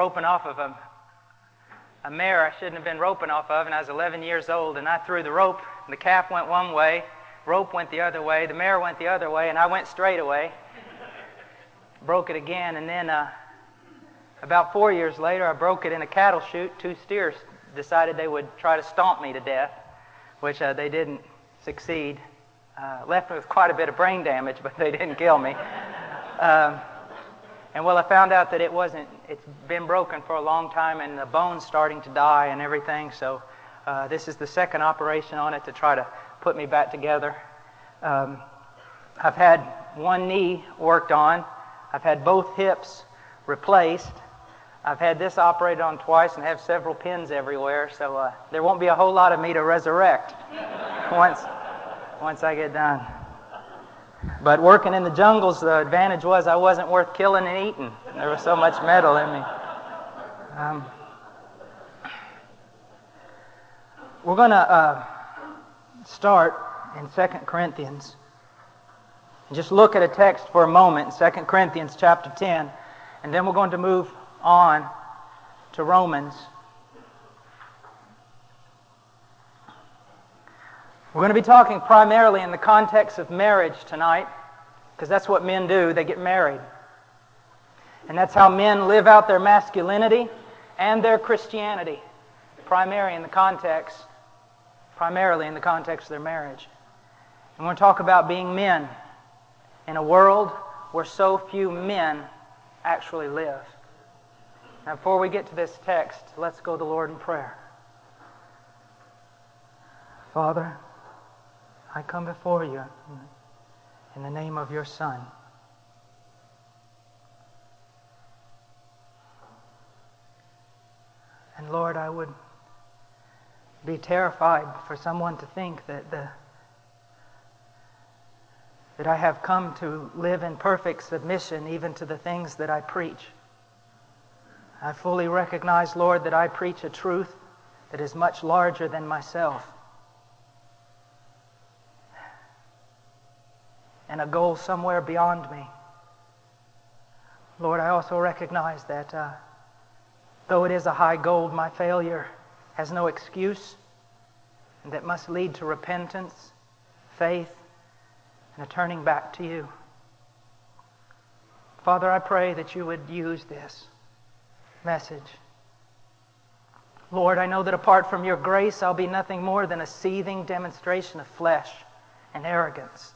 roping off of a mare I shouldn't have been roping off of, and I was 11 years old, and I threw the rope, and the calf went one way, rope went the other way, the mare went the other way, and I went straight away. Broke it again, and then about 4 years later, I broke it in a cattle chute. 2 steers decided they would try to stomp me to death, which they didn't succeed. Left me with quite a bit of brain damage, but they didn't kill me. And I found out that it's been broken for a long time, and the bone's starting to die and everything, so this is the second operation on it to try to put me back together. I've had one knee worked on. I've had both hips replaced. I've had this operated on twice and have several pins everywhere, so there won't be a whole lot of me to resurrect once I get done. But working in the jungles, the advantage was I wasn't worth killing and eating. There was so much metal in me. We're going to start in 2 Corinthians. And just look at a text for a moment, 2 Corinthians chapter 10, and then we're going to move on to Romans. We're going to be talking primarily in the context of marriage tonight, because that's what men do. They get married. And that's how men live out their masculinity and their Christianity, primarily in the context of their marriage. And we're going to talk about being men in a world where so few men actually live. Now, before we get to this text, let's go to the Lord in prayer. Father, I come before you in the name of your Son. And Lord, I would be terrified for someone to think that I have come to live in perfect submission even to the things that I preach. I fully recognize, Lord, that I preach a truth that is much larger than myself, and a goal somewhere beyond me. Lord, I also recognize that though it is a high goal, my failure has no excuse, and that must lead to repentance, faith, and a turning back to you. Father, I pray that you would use this message. Lord, I know that apart from your grace, I'll be nothing more than a seething demonstration of flesh and arrogance.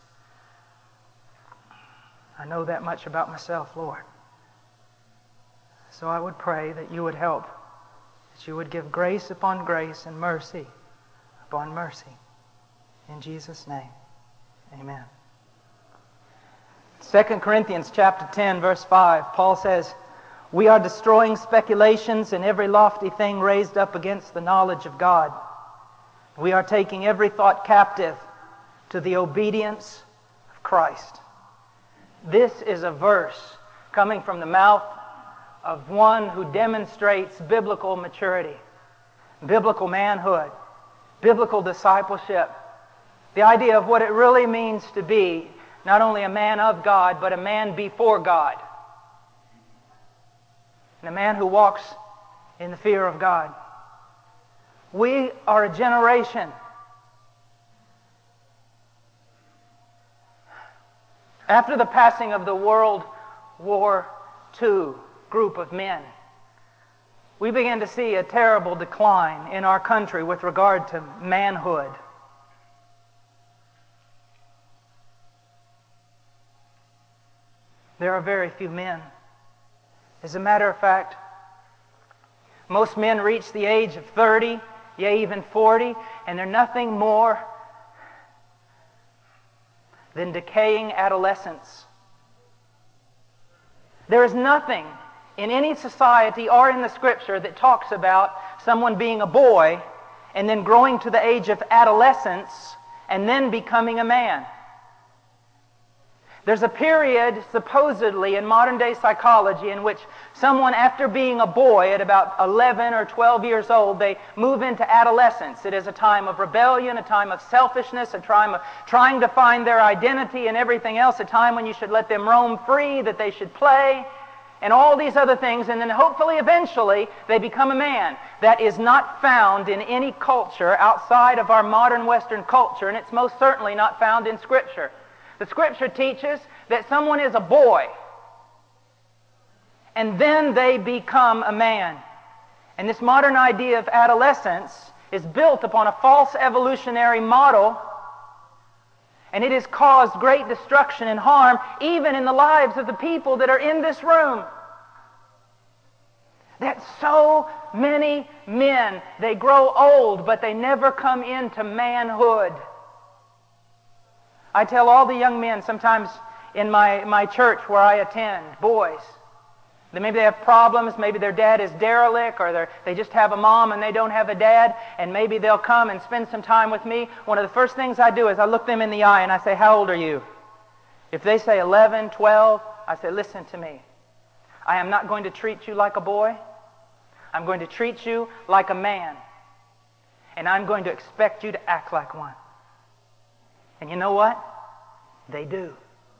I know that much about myself, Lord. So I would pray that you would help, that you would give grace upon grace and mercy upon mercy. In Jesus' name, amen. 2 Corinthians chapter 10, verse 5, Paul says, "We are destroying speculations and every lofty thing raised up against the knowledge of God. We are taking every thought captive to the obedience of Christ." This is a verse coming from the mouth of one who demonstrates biblical maturity, biblical manhood, biblical discipleship, the idea of what it really means to be not only a man of God, but a man before God, and a man who walks in the fear of God. We are a generation after the passing of the World War II group of men. We began to see a terrible decline in our country with regard to manhood. There are very few men. As a matter of fact, most men reach the age of 30, yea, even 40, and they're nothing more than decaying adolescents. There is nothing in any society or in the Scripture that talks about someone being a boy and then growing to the age of adolescence and then becoming a man. There's a period, supposedly, in modern-day psychology in which someone, after being a boy at about 11 or 12 years old, they move into adolescence. It is a time of rebellion, a time of selfishness, a time of trying to find their identity and everything else, a time when you should let them roam free, that they should play. and all these other things, and then hopefully eventually they become a man. That is not found in any culture outside of our modern Western culture, and it's most certainly not found in Scripture. The Scripture teaches that someone is a boy, and then they become a man. And this modern idea of adolescence is built upon a false evolutionary model, and it has caused great destruction and harm even in the lives of the people that are in this room. That so many men, they grow old, but they never come into manhood. I tell all the young men sometimes in my church where I attend, boys, that maybe they have problems, maybe their dad is derelict, or they just have a mom and they don't have a dad, and maybe they'll come and spend some time with me. One of the first things I do is I look them in the eye and I say, how old are you? If they say 11, 12, I say, listen to me. I am not going to treat you like a boy. I'm going to treat you like a man. And I'm going to expect you to act like one. And you know what? They do.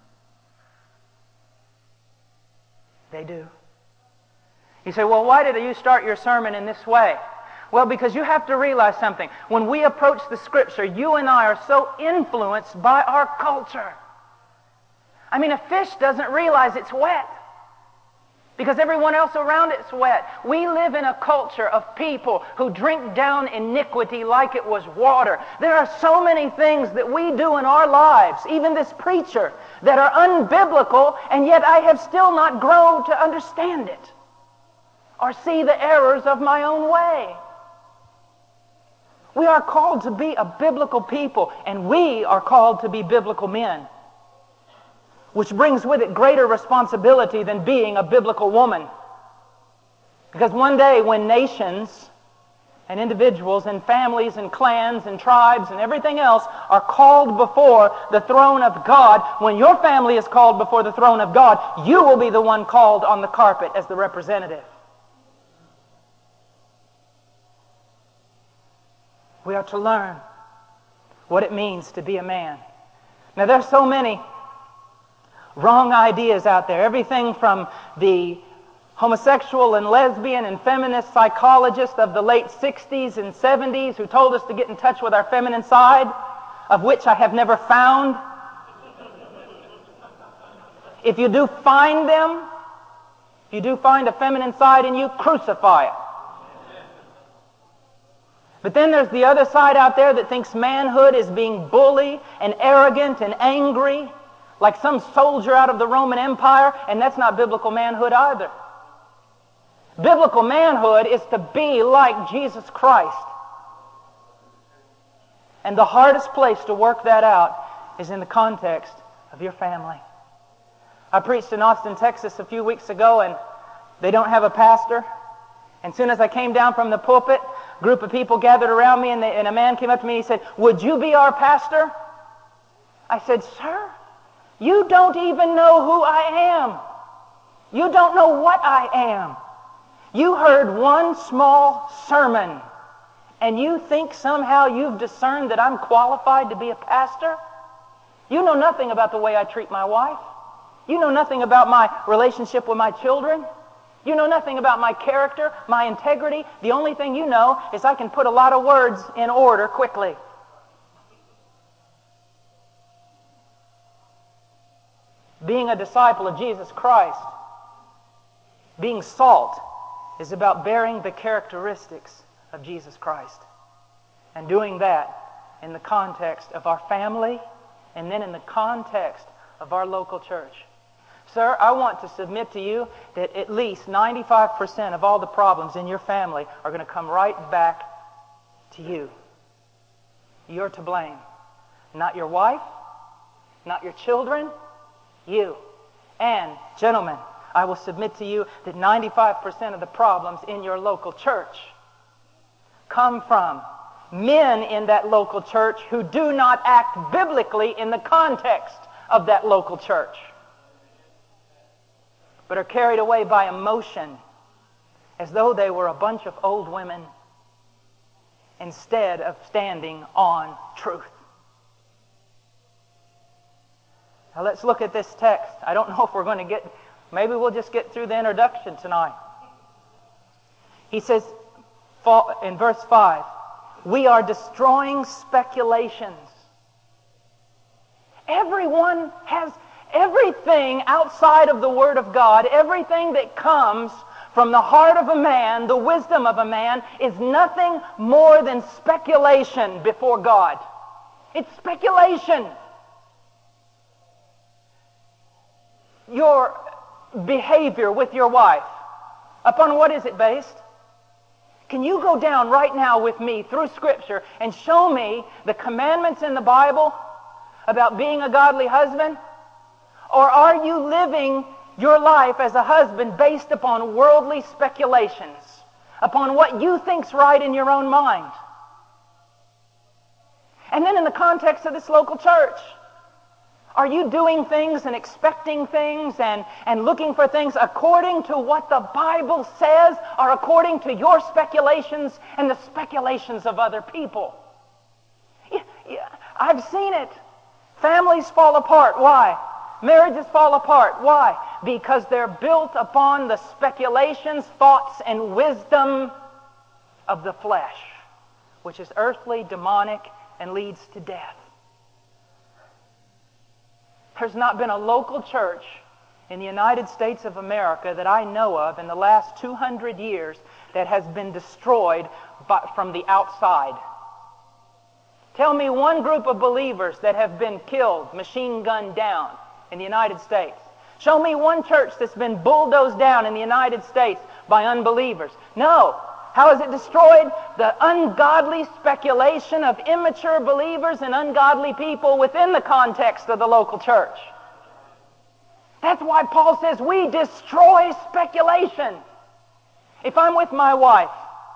They do. You say, well, why did you start your sermon in this way? Well, because you have to realize something. When we approach the Scripture, you and I are so influenced by our culture. I mean, a fish doesn't realize it's wet because everyone else around it's wet. We live in a culture of people who drink down iniquity like it was water. There are so many things that we do in our lives, even this preacher, that are unbiblical, and yet I have still not grown to understand it or see the errors of my own way. We are called to be a biblical people, and we are called to be biblical men, which brings with it greater responsibility than being a biblical woman. Because one day when nations and individuals and families and clans and tribes and everything else are called before the throne of God, when your family is called before the throne of God, you will be the one called on the carpet as the representative. We are to learn what it means to be a man. Now, there's so many wrong ideas out there. Everything from the homosexual and lesbian and feminist psychologist of the late 60s and 70s who told us to get in touch with our feminine side, of which I have never found. If you do find them, if you do find a feminine side in you, crucify it. But then there's the other side out there that thinks manhood is being bully and arrogant and angry, like some soldier out of the Roman Empire, and that's not biblical manhood either. Biblical manhood is to be like Jesus Christ. And the hardest place to work that out is in the context of your family. I preached in Austin, Texas a few weeks ago, and they don't have a pastor. And as soon as I came down from the pulpit, a group of people gathered around me, and a man came up to me and he said, "Would you be our pastor?" I said, "Sir, you don't even know who I am. You don't know what I am. You heard one small sermon, and you think somehow you've discerned that I'm qualified to be a pastor? You know nothing about the way I treat my wife. You know nothing about my relationship with my children. You know nothing about my character, my integrity. The only thing you know is I can put a lot of words in order quickly." Being a disciple of Jesus Christ, being salt, is about bearing the characteristics of Jesus Christ. And doing that in the context of our family and then in the context of our local church. Sir, I want to submit to you that at least 95% of all the problems in your family are going to come right back to you. You're to blame. Not your wife, not your children, you. And, gentlemen, I will submit to you that 95% of the problems in your local church come from men in that local church who do not act biblically in the context of that local church, but are carried away by emotion as though they were a bunch of old women instead of standing on truth. Now let's look at this text. I don't know if we're going to get Maybe we'll just get through the introduction tonight. He says in verse 5, we are destroying speculations. Everyone has everything outside of the Word of God, everything that comes from the heart of a man, the wisdom of a man, is nothing more than speculation before God. It's speculation. Your behavior with your wife, upon what is it based? Can you go down right now with me through Scripture and show me the commandments in the Bible about being a godly husband? Or are you living your life as a husband based upon worldly speculations, upon what you think's right in your own mind? And then in the context of this local church, are you doing things and expecting things and looking for things according to what the Bible says, or according to your speculations and the speculations of other people? Yeah, I've seen it. Families fall apart. Why? Marriages fall apart. Why? Because they're built upon the speculations, thoughts, and wisdom of the flesh, which is earthly, demonic, and leads to death. There's not been a local church in the United States of America that I know of in the last 200 years that has been destroyed from the outside. Tell me one group of believers that have been killed, machine gunned down in the United States. Show me one church that's been bulldozed down in the United States by unbelievers. No. How is it destroyed? The ungodly speculation of immature believers and ungodly people within the context of the local church. That's why Paul says we destroy speculation. If I'm with my wife,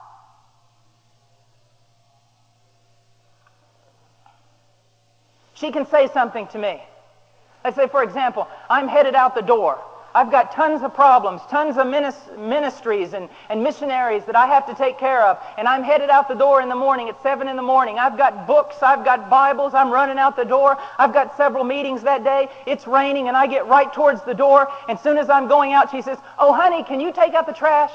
she can say something to me. Let's say, for example, I'm headed out the door. I've got tons of problems, tons of ministries and missionaries that I have to take care of. And I'm headed out the door in the morning at 7 in the morning. I've got books, I've got Bibles, I'm running out the door. I've got several meetings that day. It's raining and I get right towards the door. And as soon as I'm going out, she says, "Oh, honey, can you take out the trash?"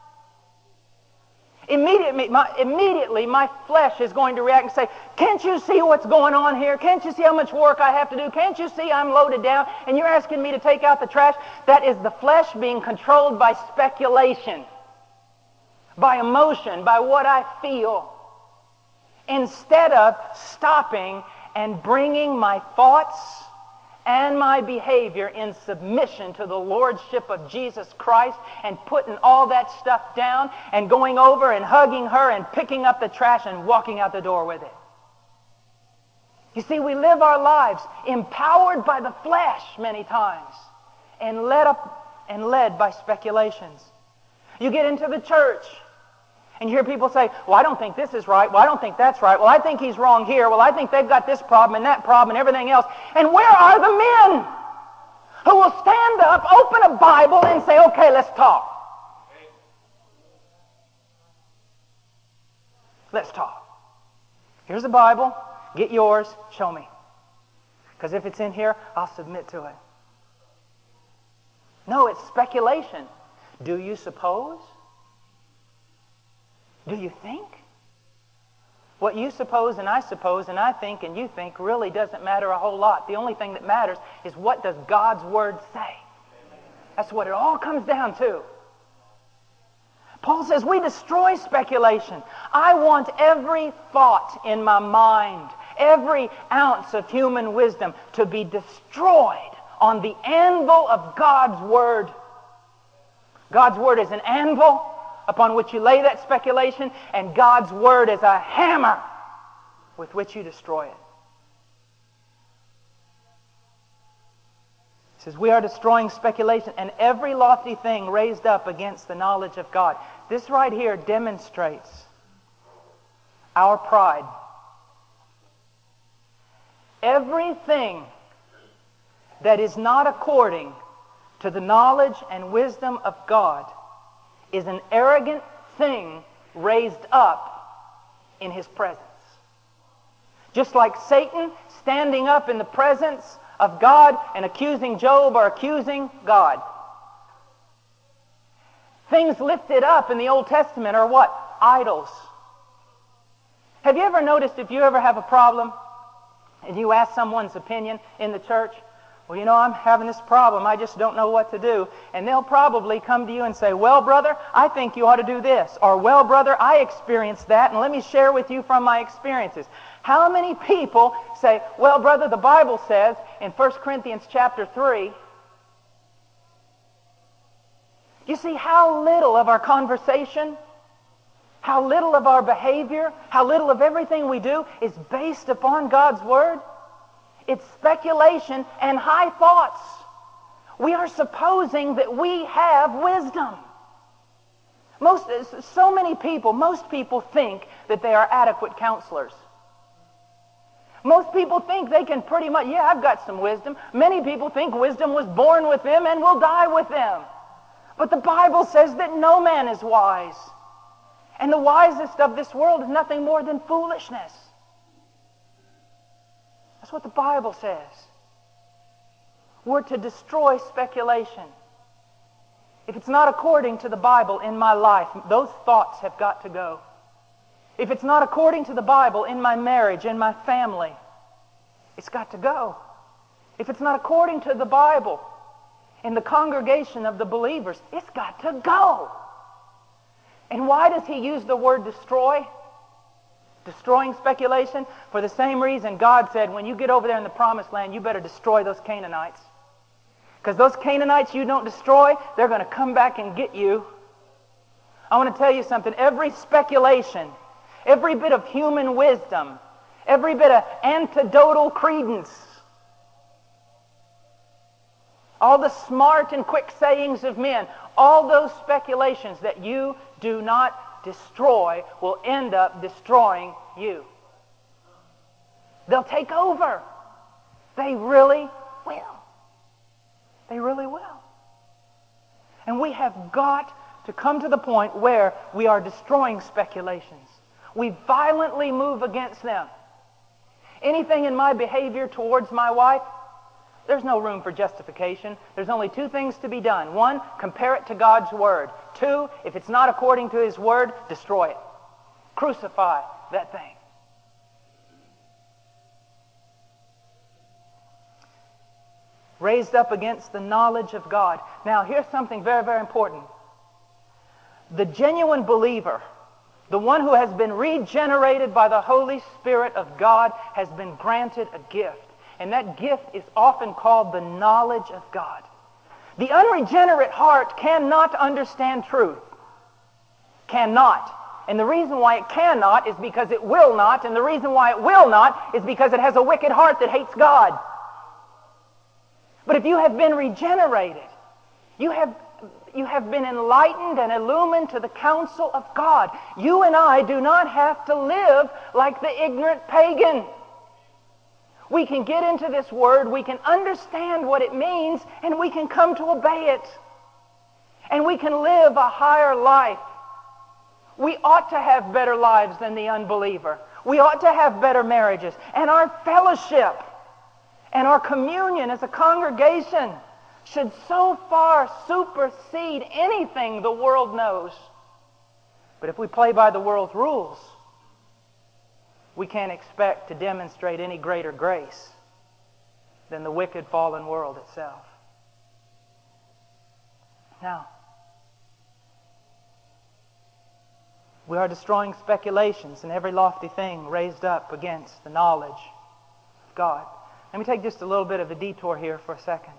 Immediately, my flesh is going to react and say, "Can't you see what's going on here? Can't you see how much work I have to do? Can't you see I'm loaded down and you're asking me to take out the trash?" That is the flesh being controlled by speculation, by emotion, by what I feel, instead of stopping and bringing my thoughts and my behavior in submission to the Lordship of Jesus Christ, and putting all that stuff down and going over and hugging her and picking up the trash and walking out the door with it. You see, we live our lives empowered by the flesh many times and led by speculations. You get into the church and you hear people say, "Well, I don't think this is right. Well, I don't think that's right. Well, I think he's wrong here. Well, I think they've got this problem and that problem and everything else." And where are the men who will stand up, open a Bible, and say, "Okay, let's talk. Let's talk. Here's a Bible. Get yours. Show me. Because if it's in here, I'll submit to it." No, it's speculation. Do you suppose? Do you think? What you suppose and I think and you think really doesn't matter a whole lot. The only thing that matters is, what does God's Word say? That's what it all comes down to. Paul says we destroy speculation. I want every thought in my mind, every ounce of human wisdom to be destroyed on the anvil of God's Word. God's Word is an anvil upon which you lay that speculation, and God's Word is a hammer with which you destroy it. He says we are destroying speculation and every lofty thing raised up against the knowledge of God. This right here demonstrates our pride. Everything that is not according to the knowledge and wisdom of God is an arrogant thing raised up in His presence. Just like Satan standing up in the presence of God and accusing Job or accusing God. Things lifted up in the Old Testament are what? Idols. Have you ever noticed if you ever have a problem and you ask someone's opinion in the church, well, you know, I'm having this problem, I just don't know what to do. And they'll probably come to you and say, well, brother, I think you ought to do this. Or, well, brother, I experienced that, and let me share with you from my experiences. How many people say, well, brother, the Bible says in 1 Corinthians chapter 3, you see how little of our conversation, how little of our behavior, how little of everything we do is based upon God's Word? It's speculation and high thoughts. We are supposing that we have wisdom. Most people think that they are adequate counselors. Most people think they can pretty much, yeah, I've got some wisdom. Many people think wisdom was born with them and will die with them. But the Bible says that no man is wise. And the wisest of this world is nothing more than foolishness. That's what the Bible says. We're to destroy speculation. If it's not according to the Bible in my life, those thoughts have got to go. If it's not according to the Bible in my marriage, in my family, it's got to go. If it's not according to the Bible in the congregation of the believers, it's got to go. And why does he use the word destroy? Destroying speculation? For the same reason God said, when you get over there in the promised land, you better destroy those Canaanites. Because those Canaanites you don't destroy, they're going to come back and get you. I want to tell you something. Every speculation, every bit of human wisdom, every bit of anecdotal credence, all the smart and quick sayings of men, all those speculations that you do not destroy will end up destroying you. They'll take over. They really will. They really will. And we have got to come to the point where we are destroying speculations. We violently move against them. Anything in my behavior towards my wife, there's no room for justification. There's only two things to be done. One, compare it to God's Word. Two, if it's not according to His Word, destroy it. Crucify that thing. Raised up against the knowledge of God. Now, here's something very, very important. The genuine believer, the one who has been regenerated by the Holy Spirit of God, has been granted a gift. And that gift is often called the knowledge of God. The unregenerate heart cannot understand truth. Cannot. And the reason why it cannot is because it will not. And the reason why it will not is because it has a wicked heart that hates God. But if you have been regenerated, you have been enlightened and illumined to the counsel of God. You and I do not have to live like the ignorant pagan. We can get into this Word, we can understand what it means, and we can come to obey it. And we can live a higher life. We ought to have better lives than the unbeliever. We ought to have better marriages. And our fellowship and our communion as a congregation should so far supersede anything the world knows. But if we play by the world's rules, we can't expect to demonstrate any greater grace than the wicked, fallen world itself. Now, we are destroying speculations and every lofty thing raised up against the knowledge of God. Let me take just a little bit of a detour here for a second.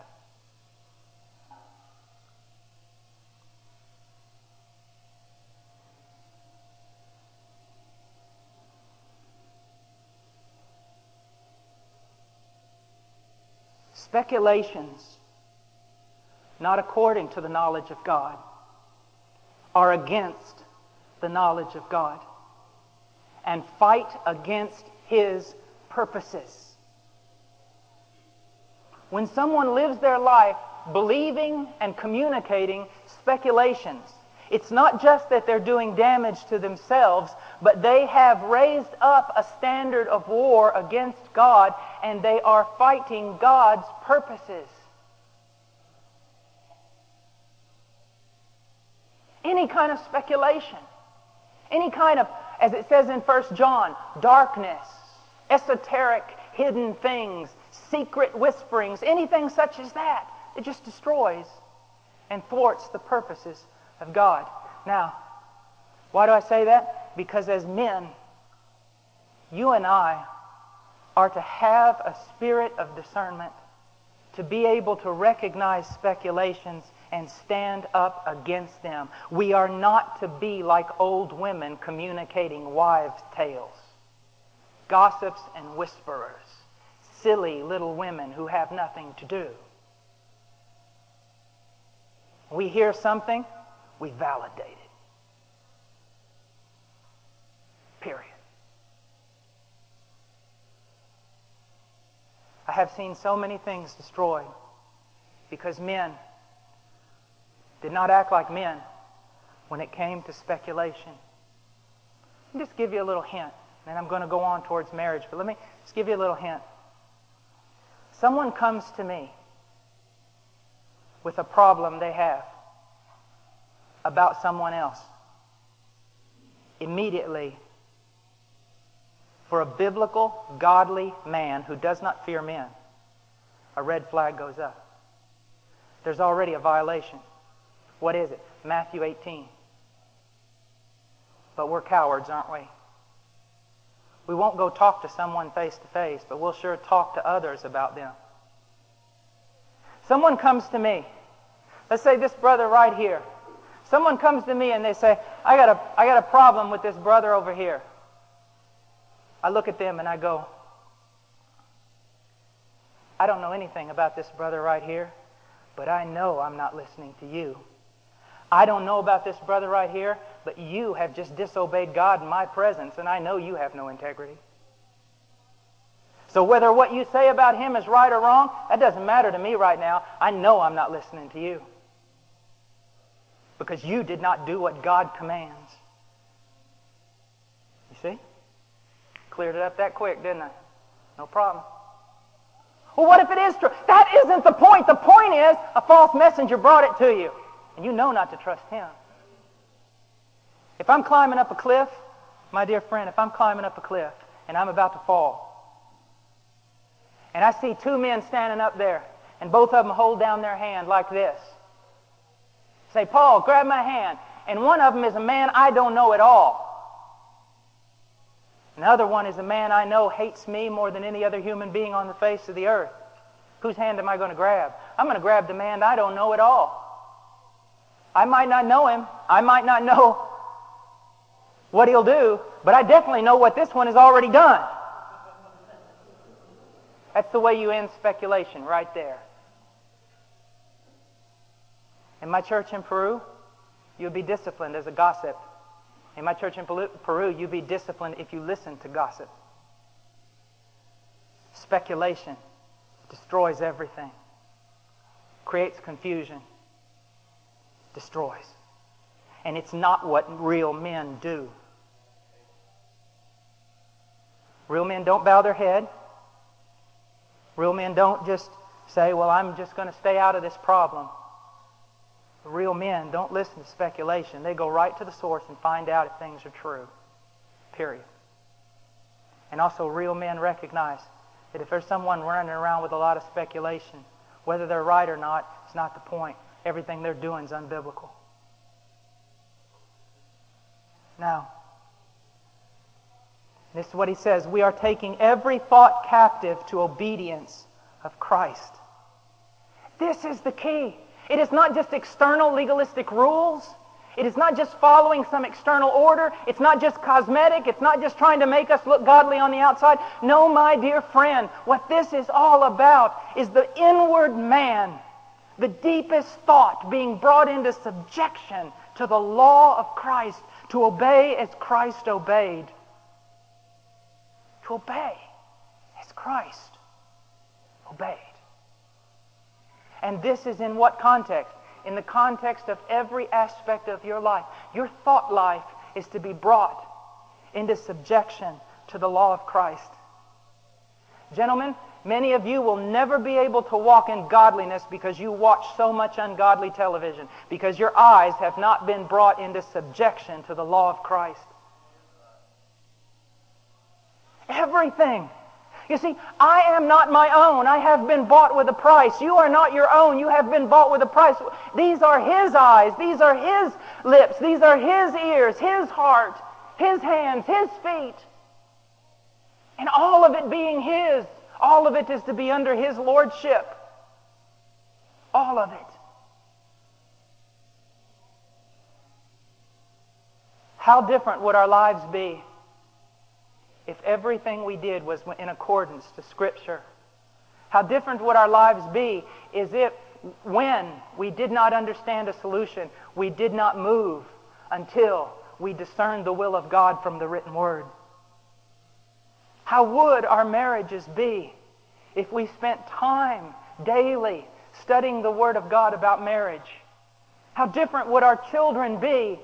Speculations, not according to the knowledge of God, are against the knowledge of God and fight against His purposes. When someone lives their life believing and communicating speculations, it's not just that they're doing damage to themselves, but they have raised up a standard of war against God, and they are fighting God's purposes. Any kind of speculation. Any kind of, as it says in 1 John, darkness, esoteric, hidden things, secret whisperings, anything such as that. It just destroys and thwarts the purposes of God. Now, why do I say that? Because as men, you and I are to have a spirit of discernment, to be able to recognize speculations and stand up against them. We are not to be like old women communicating wives' tales, gossips and whisperers, silly little women who have nothing to do. We hear something, we validate it. Period. I have seen so many things destroyed because men did not act like men when it came to speculation. Let me just give you a little hint, and I'm going to go on towards marriage, but let me just give you a little hint. Someone comes to me with a problem they have about someone else. Immediately, for a biblical, godly man who does not fear men, a red flag goes up. There's already a violation. What is it? Matthew 18. But we're cowards, aren't we? We won't go talk to someone face to face, but we'll sure talk to others about them. Someone comes to me. Let's say this brother right here. Someone comes to me and they say, I got a problem with this brother over here. I look at them and I go, I don't know anything about this brother right here, but I know I'm not listening to you. I don't know about this brother right here, but you have just disobeyed God in my presence, and I know you have no integrity. So whether what you say about him is right or wrong, that doesn't matter to me right now. I know I'm not listening to you. Because you did not do what God commands. You see? Cleared it up that quick, didn't I? No problem. Well, what if it is true? That isn't the point. The point is a false messenger brought it to you. And you know not to trust him. If I'm climbing up a cliff, my dear friend, if I'm climbing up a cliff and I'm about to fall, and I see two men standing up there, and both of them hold down their hand like this. Say, Paul, grab my hand. And one of them is a man I don't know at all. Another one is a man I know hates me more than any other human being on the face of the earth. Whose hand am I going to grab? I'm going to grab the man I don't know at all. I might not know him. I might not know what he'll do, but I definitely know what this one has already done. That's the way you end speculation, right there. In my church in Peru, you'll be disciplined as a gossip. In my church in Peru, you'll be disciplined if you listen to gossip. Speculation destroys everything. Creates confusion. Destroys. And it's not what real men do. Real men don't bow their head. Real men don't just say, well, I'm just going to stay out of this problem. Real men don't listen to speculation. They go right to the source and find out if things are true. Period. And also real men recognize that if there's someone running around with a lot of speculation, whether they're right or not, it's not the point. Everything they're doing is unbiblical. Now, this is what he says. We are taking every thought captive to obedience of Christ. This is the key. It is not just external legalistic rules. It is not just following some external order. It's not just cosmetic. It's not just trying to make us look godly on the outside. No, my dear friend, what this is all about is the inward man, the deepest thought being brought into subjection to the law of Christ, to obey as Christ obeyed. To obey as Christ obeyed. And this is in what context? In the context of every aspect of your life. Your thought life is to be brought into subjection to the law of Christ. Gentlemen, Many of you will never be able to walk in godliness because you watch so much ungodly television, because your eyes have not been brought into subjection to the law of Christ. Everything. You see, I am not my own. I have been bought with a price. You are not your own. You have been bought with a price. These are His eyes. These are His lips. These are His ears, His heart, His hands, His feet. And all of it being His. All of it is to be under His lordship. All of it. How different would our lives be if everything we did was in accordance to Scripture? How different would our lives be is if, when we did not understand a solution, we did not move until we discerned the will of God from the written Word? How would our marriages be if we spent time daily studying the Word of God about marriage? How different would our children be?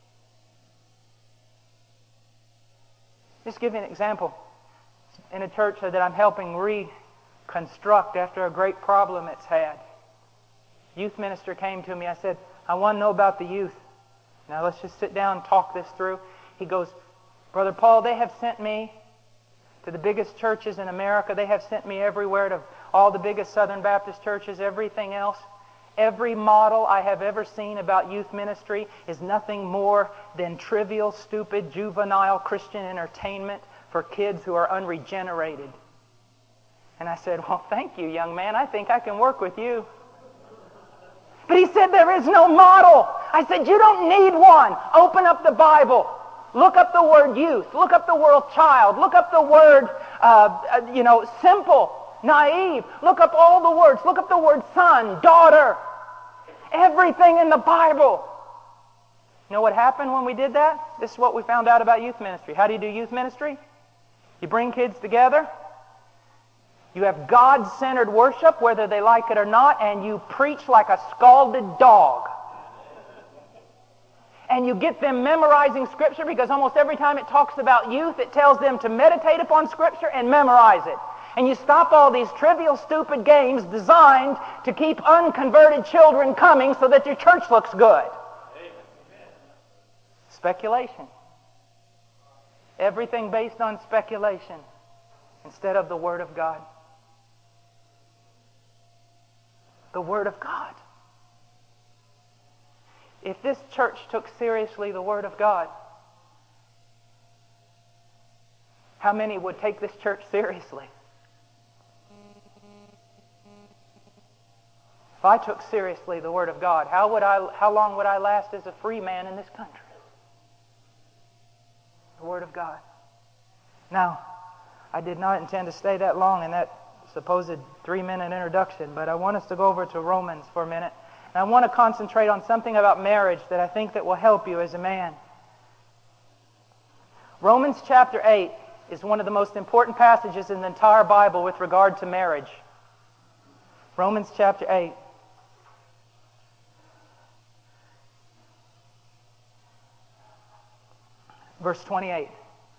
Just give you an example. In a church that I'm helping reconstruct after a great problem it's had. Youth minister came to me. I said, I want to know about the youth. Now let's just sit down and talk this through. He goes, Brother Paul, they have sent me to the biggest churches in America. They have sent me everywhere, to all the biggest Southern Baptist churches, everything else. Every model I have ever seen about youth ministry is nothing more than trivial, stupid, juvenile Christian entertainment for kids who are unregenerated. And I said, well, thank you, young man. I think I can work with you. But he said, there is no model. I said, you don't need one. Open up the Bible. Look up the word youth. Look up the word child. Look up the word, simple, naive. Look up all the words. Look up the word son, daughter. Everything in the Bible. You know what happened when we did that? This is what we found out about youth ministry. How do you do youth ministry? You bring kids together. You have God-centered worship, whether they like it or not, and you preach like a scalded dog. And you get them memorizing Scripture, because almost every time it talks about youth, it tells them to meditate upon Scripture and memorize it. And you stop all these trivial, stupid games designed to keep unconverted children coming so that your church looks good. Speculation. Everything based on speculation instead of the Word of God. The Word of God. If this church took seriously the Word of God, how many would take this church seriously? If I took seriously the Word of God, how long would I last as a free man in this country? The Word of God. Now, I did not intend to stay that long in that supposed 3-minute introduction, but I want us to go over to Romans for a minute. And I want to concentrate on something about marriage that I think that will help you as a man. Romans chapter 8 is one of the most important passages in the entire Bible with regard to marriage. Romans chapter 8. Verse 28.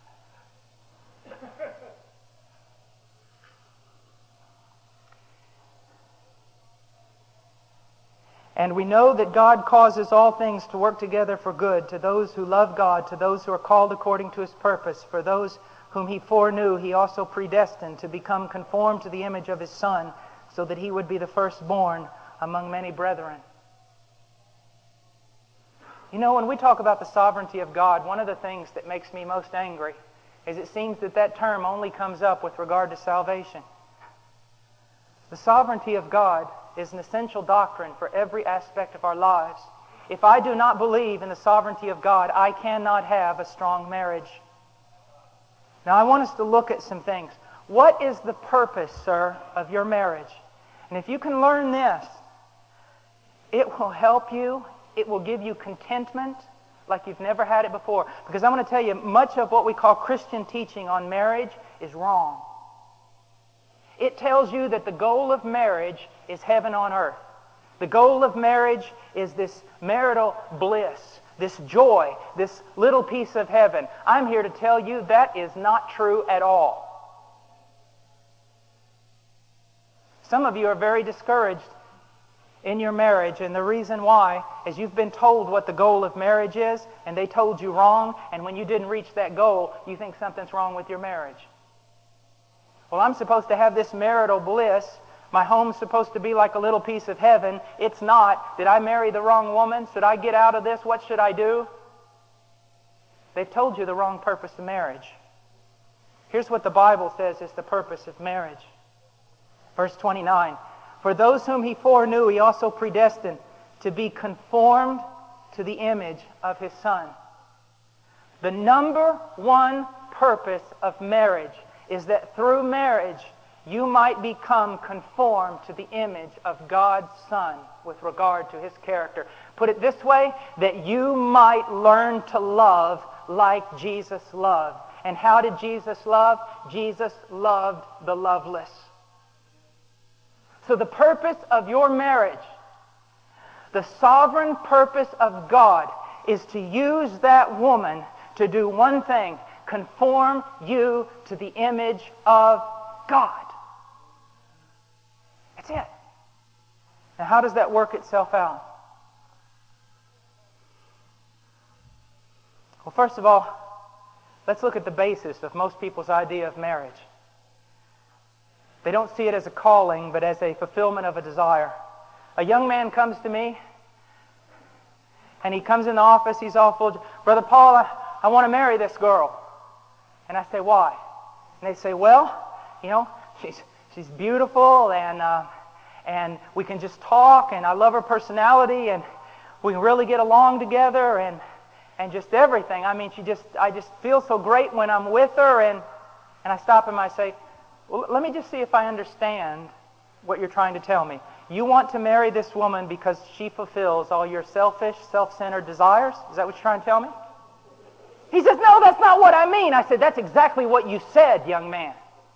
And we know that God causes all things to work together for good to those who love God, to those who are called according to His purpose. For those whom He foreknew, He also predestined to become conformed to the image of His Son, so that He would be the firstborn among many brethren. You know, when we talk about the sovereignty of God, one of the things that makes me most angry is it seems that that term only comes up with regard to salvation. The sovereignty of God is an essential doctrine for every aspect of our lives. If I do not believe in the sovereignty of God, I cannot have a strong marriage. Now, I want us to look at some things. What is the purpose, sir, of your marriage? And if you can learn this, it will help you. It will give you contentment like you've never had it before. Because I'm going to tell you, much of what we call Christian teaching on marriage is wrong. It tells you that the goal of marriage is heaven on earth. The goal of marriage is this marital bliss, this joy, this little piece of heaven. I'm here to tell you that is not true at all. Some of you are very discouraged in your marriage, and the reason why is you've been told what the goal of marriage is, and they told you wrong, and when you didn't reach that goal, you think something's wrong with your marriage. Well, I'm supposed to have this marital bliss. My home's supposed to be like a little piece of heaven. It's not. Did I marry the wrong woman? Should I get out of this? What should I do? They've told you the wrong purpose of marriage. Here's what the Bible says is the purpose of marriage. Verse 29. For those whom He foreknew, He also predestined to be conformed to the image of His Son. The number one purpose of marriage is that through marriage you might become conformed to the image of God's Son with regard to His character. Put it this way, that you might learn to love like Jesus loved. And how did Jesus love? Jesus loved the loveless. So the purpose of your marriage, the sovereign purpose of God, is to use that woman to do one thing: conform you to the image of God. That's it. Now, how does that work itself out? Well, first of all, let's look at the basis of most people's idea of marriage. They don't see it as a calling, but as a fulfillment of a desire. A young man comes to me, and he comes in the office, he's all full, Brother Paul, I want to marry this girl. And I say, why? And they say, well, she's beautiful, and we can just talk, and I love her personality, and we can really get along together, and just everything. I mean, I just feel so great when I'm with her, and I stop him, I say, well, let me just see if I understand what you're trying to tell me. You want to marry this woman because she fulfills all your selfish, self-centered desires? Is that what you're trying to tell me? He says, no, that's not what I mean. I said, that's exactly what you said, young man.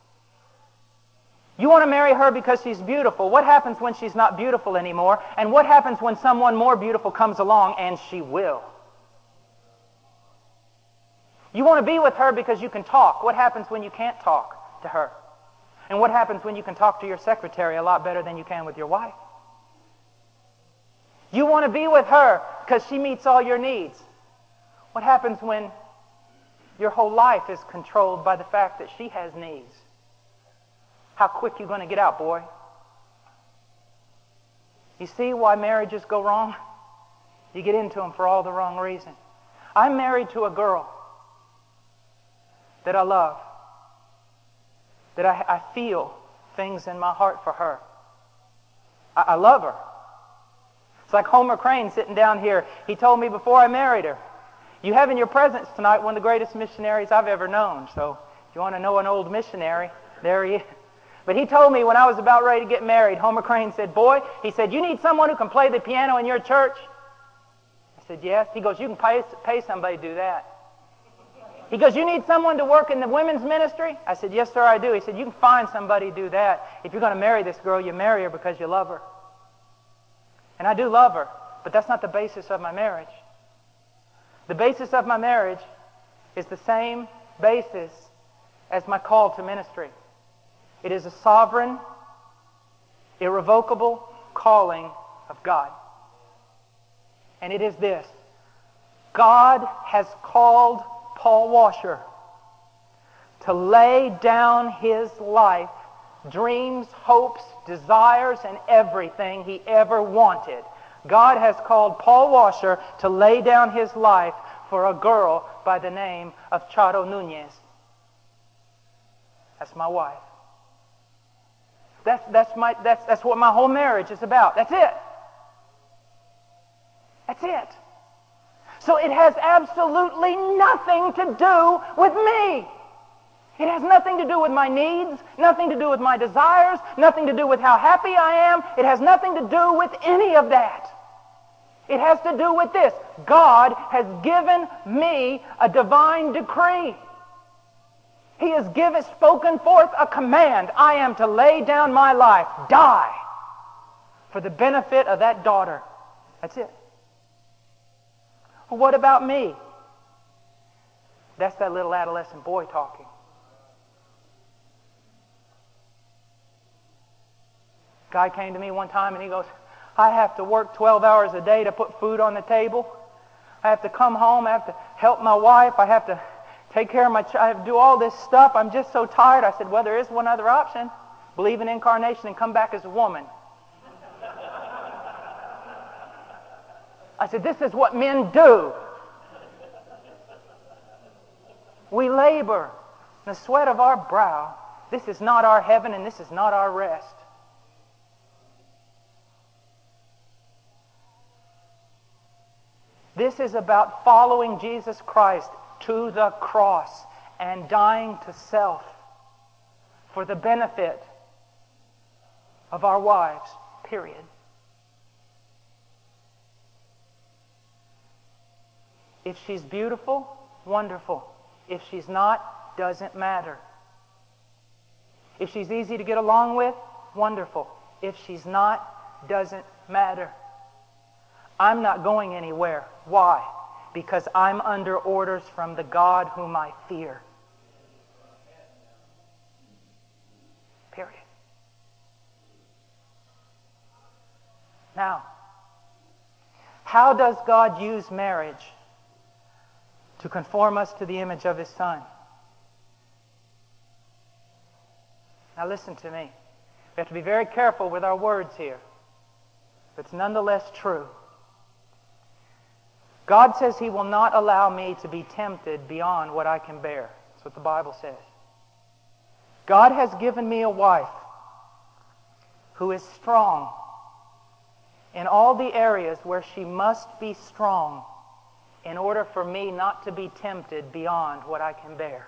You want to marry her because she's beautiful. What happens when she's not beautiful anymore? And what happens when someone more beautiful comes along? And she will. You want to be with her because you can talk. What happens when you can't talk to her? And what happens when you can talk to your secretary a lot better than you can with your wife? You want to be with her because she meets all your needs. What happens when your whole life is controlled by the fact that she has needs? How quick you going to get out, boy? You see why marriages go wrong? You get into them for all the wrong reasons. I'm married to a girl that I love, that I feel things in my heart for her. I love her. It's like Homer Crane sitting down here. He told me before I married her, you have in your presence tonight one of the greatest missionaries I've ever known. So if you want to know an old missionary, there he is. But he told me when I was about ready to get married, Homer Crane said, boy, he said, you need someone who can play the piano in your church? I said, yes. He goes, you can pay somebody to do that. He goes, you need someone to work in the women's ministry? I said, yes, sir, I do. He said, you can find somebody to do that. If you're going to marry this girl, you marry her because you love her. And I do love her, but that's not the basis of my marriage. The basis of my marriage is the same basis as my call to ministry. It is a sovereign, irrevocable calling of God. And it is this: God has called Paul Washer to lay down his life, dreams, hopes, desires, and everything he ever wanted. God has called Paul Washer to lay down his life for a girl by the name of Charo Nunez. That's my wife. That's what my whole marriage is about. That's it. That's it. So it has absolutely nothing to do with me. It has nothing to do with my needs, nothing to do with my desires, nothing to do with how happy I am. It has nothing to do with any of that. It has to do with this: God has given me a divine decree. He has spoken forth a command. I am to lay down my life, die, for the benefit of that daughter. That's it. Well, what about me? That's that little adolescent boy talking. Guy came to me one time and he goes, I have to work 12 hours a day to put food on the table. I have to come home. I have to help my wife. I have to take care of my child. I have to do all this stuff. I'm just so tired. I said, well, there is one other option. Believe in incarnation and come back as a woman. I said, this is what men do. We labor in the sweat of our brow. This is not our heaven and this is not our rest. This is about following Jesus Christ to the cross and dying to self for the benefit of our wives, period. If she's beautiful, wonderful. If she's not, doesn't matter. If she's easy to get along with, wonderful. If she's not, doesn't matter. I'm not going anywhere. Why? Because I'm under orders from the God whom I fear. Period. Now, how does God use marriage to conform us to the image of His Son? Now listen to me. We have to be very careful with our words here. But it's nonetheless true. God says He will not allow me to be tempted beyond what I can bear. That's what the Bible says. God has given me a wife who is strong in all the areas where she must be strong in order for me not to be tempted beyond what I can bear.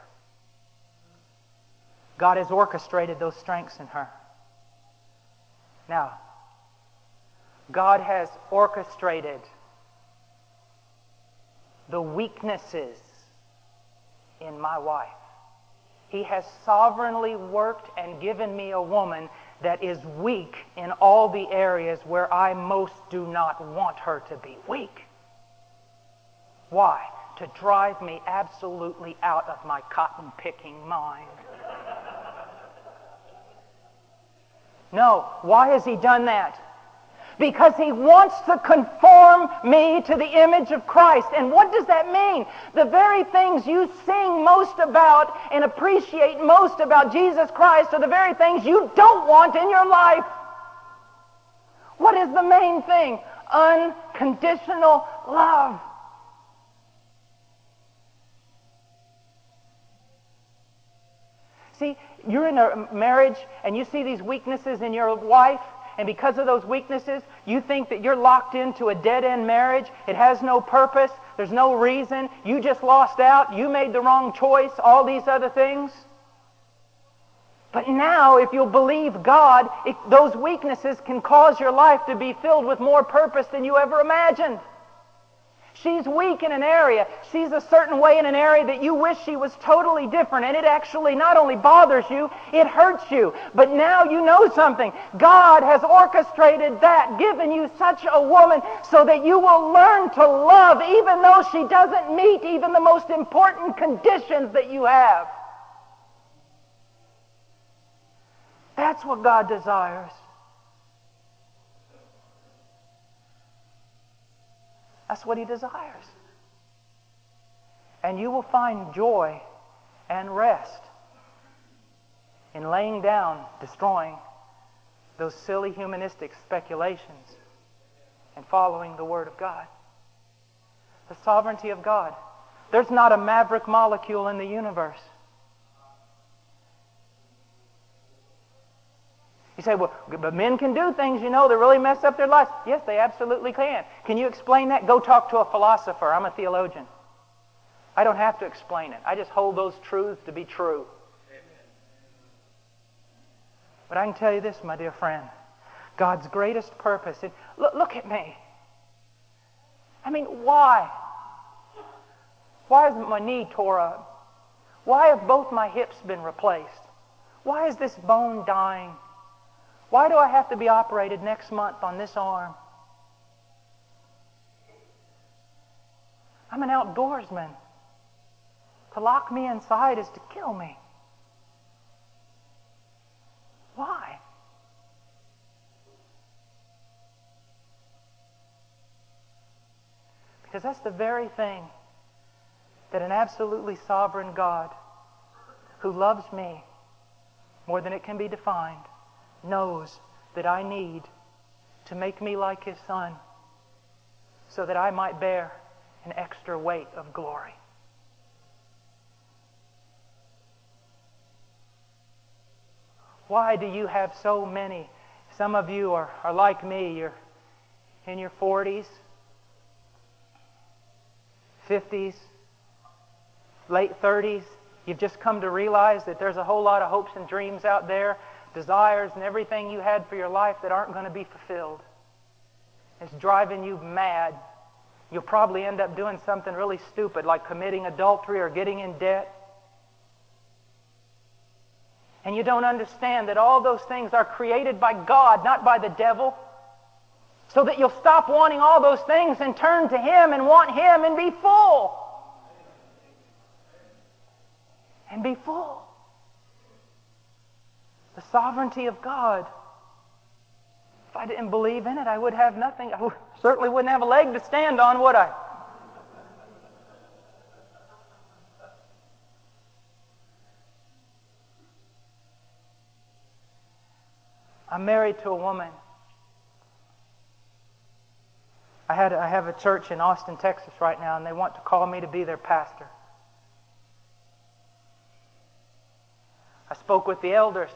God has orchestrated those strengths in her. Now, God has orchestrated the weaknesses in my wife. He has sovereignly worked and given me a woman that is weak in all the areas where I most do not want her to be weak. Why? To drive me absolutely out of my cotton-picking mind. No. Why has He done that? Because He wants to conform me to the image of Christ. And what does that mean? The very things you sing most about and appreciate most about Jesus Christ are the very things you don't want in your life. What is the main thing? Unconditional love. See, you're in a marriage and you see these weaknesses in your wife, and because of those weaknesses, you think that you're locked into a dead-end marriage. It has no purpose. There's no reason. You just lost out. You made the wrong choice. All these other things. But now, if you'll believe God, those weaknesses can cause your life to be filled with more purpose than you ever imagined. She's weak in an area. She's a certain way in an area that you wish she was totally different. And it actually not only bothers you, it hurts you. But now you know something. God has orchestrated that, given you such a woman so that you will learn to love even though she doesn't meet even the most important conditions that you have. That's what God desires. That's what He desires. And you will find joy and rest in laying down, destroying those silly humanistic speculations and following the Word of God. The sovereignty of God. There's not a maverick molecule in the universe. You say, well, but men can do things, that really mess up their lives. Yes, they absolutely can. Can you explain that? Go talk to a philosopher. I'm a theologian. I don't have to explain it. I just hold those truths to be true. Amen. But I can tell you this, my dear friend. God's greatest purpose. Look at me. I mean, why? Why has my knee tore up? Why have both my hips been replaced? Why is this bone dying? Why do I have to be operated next month on this arm? I'm an outdoorsman. To lock me inside is to kill me. Why? Because that's the very thing that an absolutely sovereign God who loves me more than it can be defined knows that I need to make me like His Son so that I might bear an extra weight of glory. Why do you have so many? Some of you are like me. You're in your 40s, 50s, late 30s. You've just come to realize that there's a whole lot of hopes and dreams out there, desires and everything you had for your life that aren't going to be fulfilled. It's driving you mad. You'll probably end up doing something really stupid like committing adultery or getting in debt. And you don't understand that all those things are created by God, not by the devil. So that you'll stop wanting all those things and turn to Him and want Him and be full. And be full. The sovereignty of God. If I didn't believe in it, I would have nothing. I certainly wouldn't have a leg to stand on, would I? I'm married to a woman. I have a church in Austin, Texas right now, and they want to call me to be their pastor. I spoke with the elders.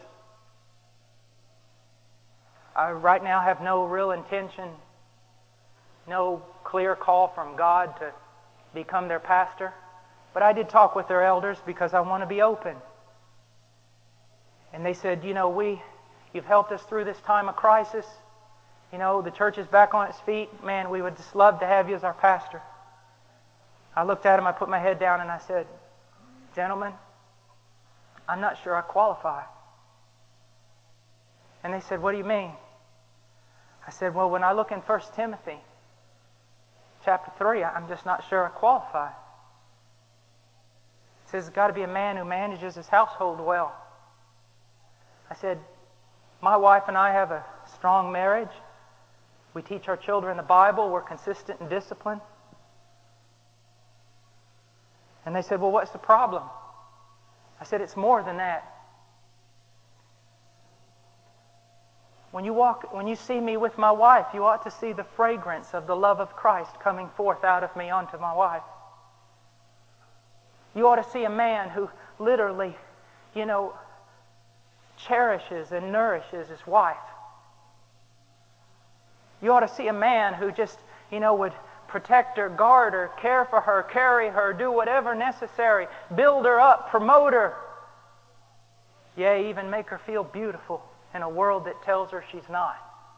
I right now have no real intention, no clear call from God to become their pastor. But I did talk with their elders because I want to be open. And they said, you've helped us through this time of crisis. The church is back on its feet. Man, we would just love to have you as our pastor. I looked at him, I put my head down, and I said, gentlemen, I'm not sure I qualify. And they said, what do you mean? I said, well, when I look in 1 Timothy chapter 3, I'm just not sure I qualify. It says it's got to be a man who manages his household well. I said, my wife and I have a strong marriage. We teach our children the Bible. We're consistent and disciplined. And they said, well, what's the problem? I said, it's more than that. When you see me with my wife, you ought to see the fragrance of the love of Christ coming forth out of me onto my wife. You ought to see a man who literally, cherishes and nourishes his wife. You ought to see a man who just, would protect her, guard her, care for her, carry her, do whatever necessary, build her up, promote her. Yea, even make her feel beautiful in a world that tells her she's not.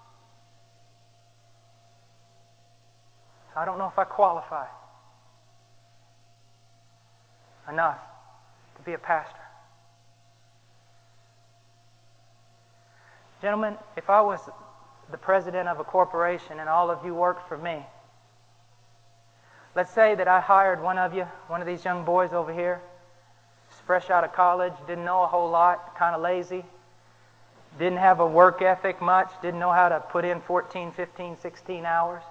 I don't know if I qualify enough to be a pastor. Gentlemen, if I was the president of a corporation and all of you worked for me, let's say that I hired one of these young boys over here, fresh out of college, didn't know a whole lot, kind of lazy, didn't have a work ethic much, didn't know how to put in 14, 15, 16 hours.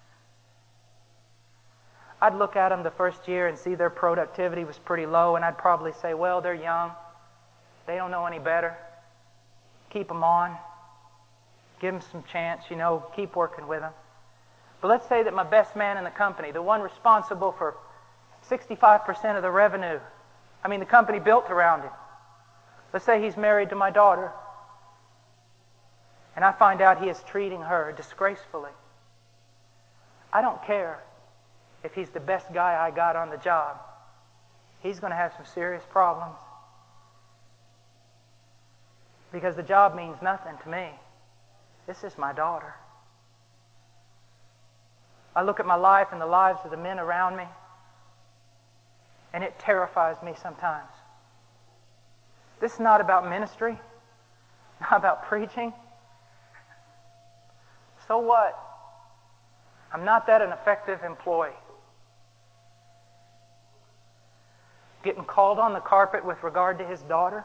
I'd look at them the first year and see their productivity was pretty low, and I'd probably say, well, they're young. They don't know any better. Keep them on. Give them some chance, keep working with them. But let's say that my best man in the company, the one responsible for 65% of the revenue, the company built around him. Let's say he's married to my daughter, and I find out he is treating her disgracefully. I don't care if he's the best guy I got on the job. He's going to have some serious problems. Because the job means nothing to me. This is my daughter. I look at my life and the lives of the men around me, and it terrifies me sometimes. This is not about ministry, not about preaching. So what? I'm not that an effective employee. Getting called on the carpet with regard to his daughter,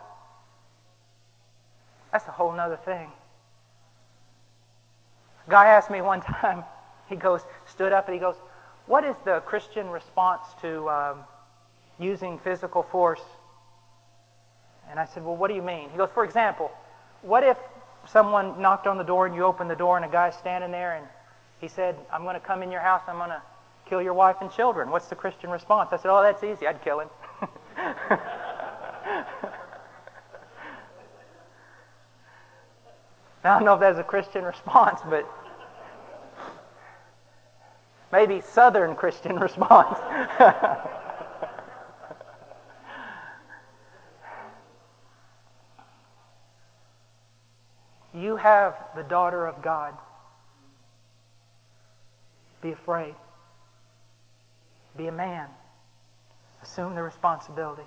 that's a whole nother thing. A guy asked me one time, stood up and he goes, what is the Christian response to using physical force? And I said, well, what do you mean? He goes, for example, what if someone knocked on the door and you opened the door and a guy's standing there and he said, I'm going to come in your house, I'm going to kill your wife and children. What's the Christian response? I said, oh, that's easy. I'd kill him. Now, I don't know if that's a Christian response, but maybe Southern Christian response. You have the daughter of God. Be afraid. Be a man. Assume the responsibility.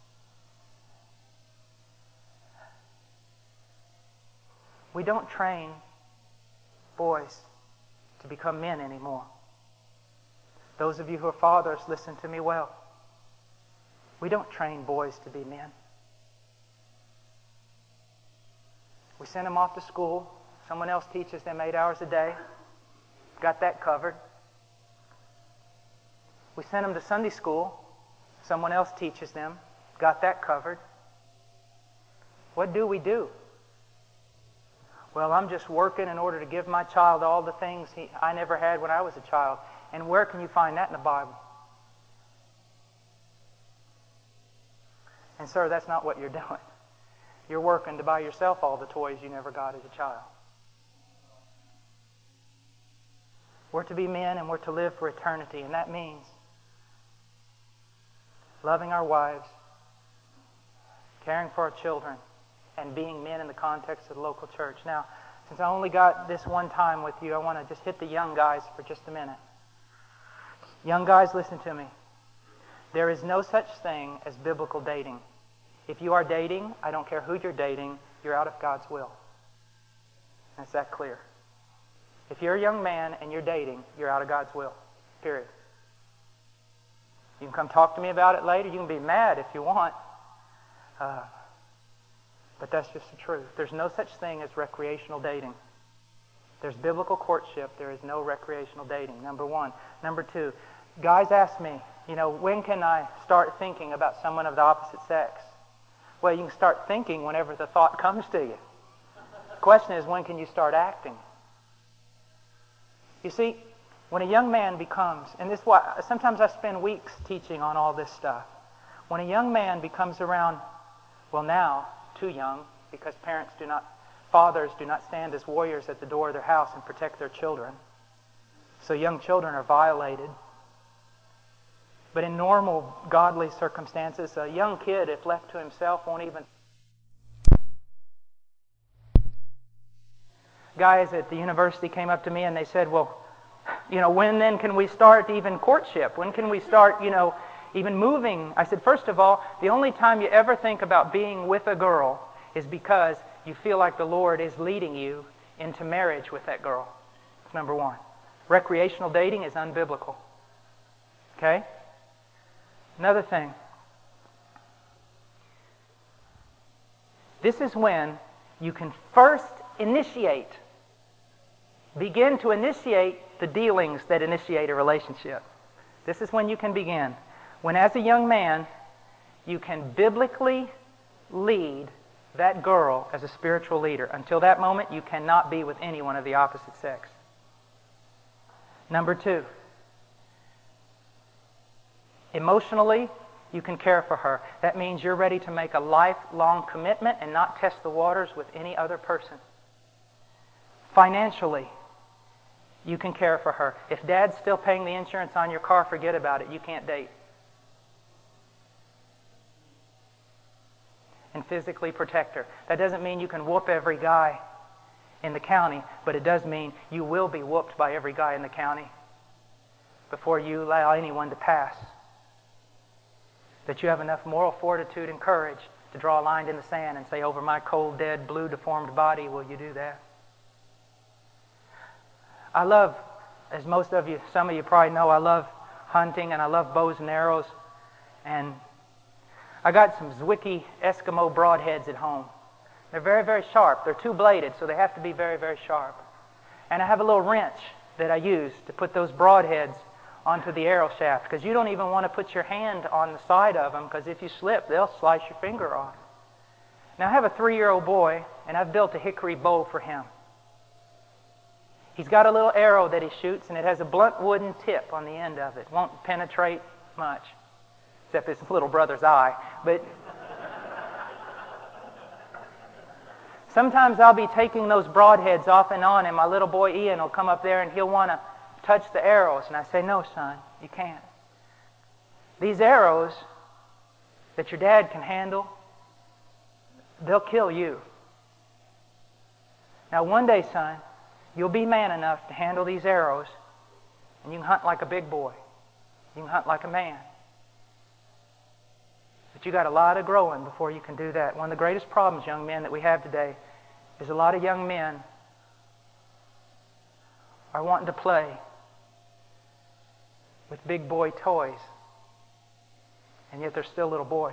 We don't train boys to become men anymore. Those of you who are fathers, listen to me well. We don't train boys to be men. We send them off to school. Someone else teaches them 8 hours a day. Got that covered. We send them to Sunday school. Someone else teaches them. Got that covered. What do we do? Well, I'm just working in order to give my child all the things I never had when I was a child. And where can you find that in the Bible? And sir, that's not what you're doing. You're working to buy yourself all the toys you never got as a child. We're to be men and we're to live for eternity, and that means loving our wives, caring for our children, and being men in the context of the local church. Now, since I only got this one time with you, I want to just hit the young guys for just a minute. Young guys, listen to me. There is no such thing as biblical dating. If you are dating, I don't care who you're dating, you're out of God's will. Is that clear? If you're a young man and you're dating, you're out of God's will. Period. You can come talk to me about it later. You can be mad if you want. But that's just the truth. There's no such thing as recreational dating. There's biblical courtship. There is no recreational dating, number one. Number two, guys ask me, when can I start thinking about someone of the opposite sex? Well, you can start thinking whenever the thought comes to you. The question is, when can you start acting? You see, when a young man becomes, and this is why sometimes I spend weeks teaching on all this stuff. When a young man becomes around, well now, too young, because fathers do not stand as warriors at the door of their house and protect their children. So young children are violated. But in normal, godly circumstances, a young kid, if left to himself, won't even... Guys at the university came up to me and they said, well, when then can we start even courtship? When can we start, even moving? I said, first of all, the only time you ever think about being with a girl is because you feel like the Lord is leading you into marriage with that girl. That's number one. Recreational dating is unbiblical. Okay? Another thing. This is when you can first begin to initiate the dealings that initiate a relationship. This is when you can begin. When as a young man, you can biblically lead that girl as a spiritual leader. Until that moment, you cannot be with anyone of the opposite sex. Number two, emotionally, you can care for her. That means you're ready to make a lifelong commitment and not test the waters with any other person. Financially, you can care for her. If Dad's still paying the insurance on your car, forget about it. You can't date. And physically protect her. That doesn't mean you can whoop every guy in the county, but it does mean you will be whooped by every guy in the county before you allow anyone to pass. That you have enough moral fortitude and courage to draw a line in the sand and say, over my cold, dead, blue, deformed body, will you do that? I love, as some of you probably know, I love hunting and I love bows and arrows. And I got some Zwickey Eskimo broadheads at home. They're very, very sharp. They're two-bladed, so they have to be very, very sharp. And I have a little wrench that I use to put those broadheads onto the arrow shaft, because you don't even want to put your hand on the side of them, because if you slip, they'll slice your finger off. Now, I have a 3-year-old boy, and I've built a hickory bow for him. He's got a little arrow that he shoots, and it has a blunt wooden tip on the end of it. Won't penetrate much, except his little brother's eye. But sometimes I'll be taking those broadheads off and on, and my little boy Ian will come up there and he'll want to touch the arrows. And I say, no, son, you can't. These arrows that your dad can handle, they'll kill you. Now, one day, son, you'll be man enough to handle these arrows, and you can hunt like a big boy. You can hunt like a man. But you got a lot of growing before you can do that. One of the greatest problems, young men, that we have today is a lot of young men are wanting to play with big boy toys, and yet they're still little boys.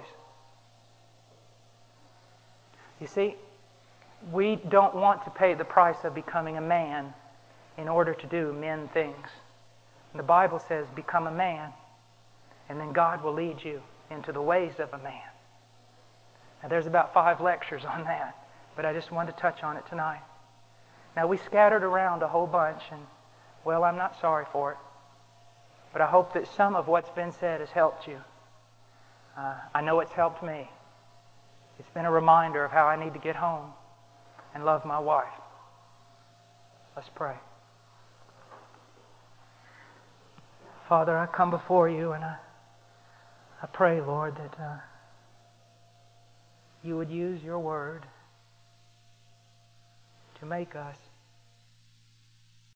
You see, we don't want to pay the price of becoming a man in order to do men things. And the Bible says, become a man, and then God will lead you into the ways of a man. Now, there's about 5 lectures on that, but I just wanted to touch on it tonight. Now, we scattered around a whole bunch, and, well, I'm not sorry for it, but I hope that some of what's been said has helped you. I know it's helped me. It's been a reminder of how I need to get home and love my wife. Let's pray. Father, I come before you, and I pray, Lord, that you would use your word to make us